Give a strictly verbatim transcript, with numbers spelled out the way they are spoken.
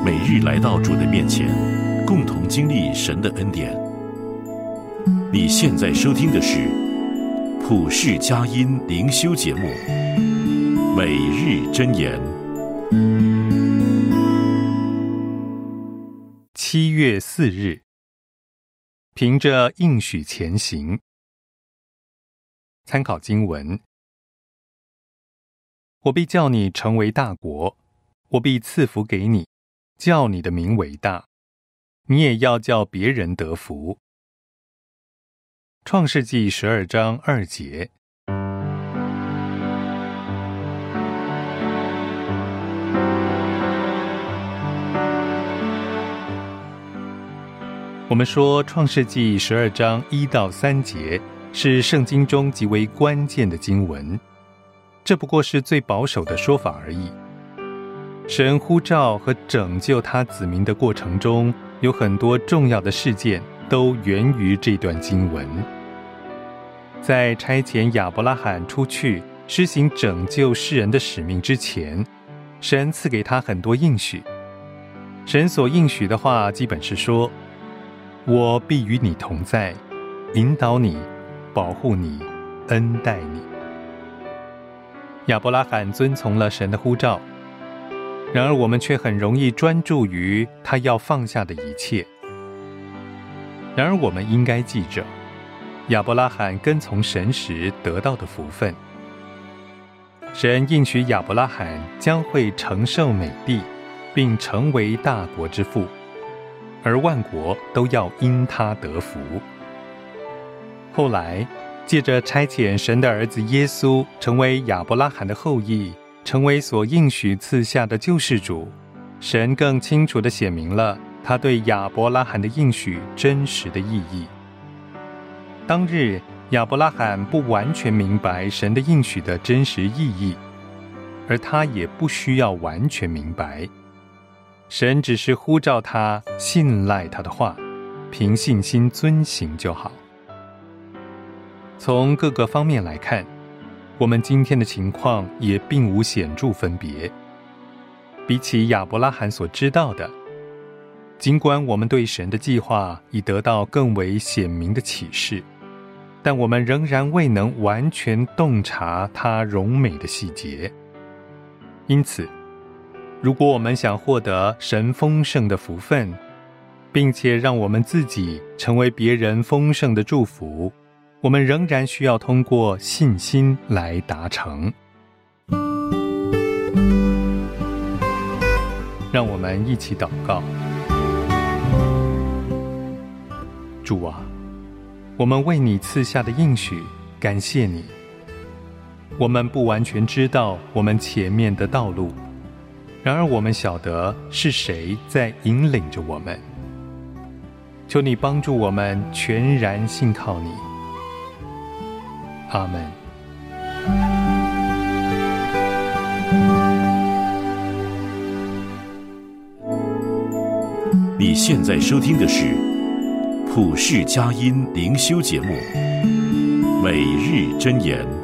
每日来到主的面前，共同经历神的恩典。你现在收听的是普世佳音灵修节目《每日箴言》。 七月四日，凭着应许前行。参考经文：我必叫你成为大国，我必赐福给你，叫你的名为大，你也要叫别人得福。创世纪十二章二节。我们说创世纪十二章一到三节是圣经中极为关键的经文，这不过是最保守的说法而已。神呼召和拯救他子民的过程中，有很多重要的事件都源于这段经文。在差遣亚伯拉罕出去施行拯救世人的使命之前，神赐给他很多应许。神所应许的话基本是说，我必与你同在，引导你，保护你，恩待你。亚伯拉罕遵从了神的呼召，然而我们却很容易专注于他要放下的一切。然而我们应该记着，亚伯拉罕跟从神时得到的福分。神应许亚伯拉罕将会承受美地，并成为大国之父，而万国都要因他得福。后来借着差遣神的儿子耶稣成为亚伯拉罕的后裔，成为所应许赐下的救世主，神更清楚地显明了他对亚伯拉罕的应许真实的意义。当日亚伯拉罕不完全明白神的应许的真实意义，而他也不需要完全明白，神只是呼召他信赖他的话，凭信心遵行就好。从各个方面来看，我们今天的情况也并无显著分别。比起亚伯拉罕所知道的，尽管我们对神的计划已得到更为显明的启示，但我们仍然未能完全洞察它荣美的细节。因此，如果我们想获得神丰盛的福分，并且让我们自己成为别人丰盛的祝福，我们仍然需要通过信心来达成。让我们一起祷告。主啊，我们为你赐下的应许感谢你。我们不完全知道我们前面的道路，然而我们晓得是谁在引领着我们。求你帮助我们全然信靠你。阿们。 你现在收听的是普世佳音灵修节目《每日箴言》。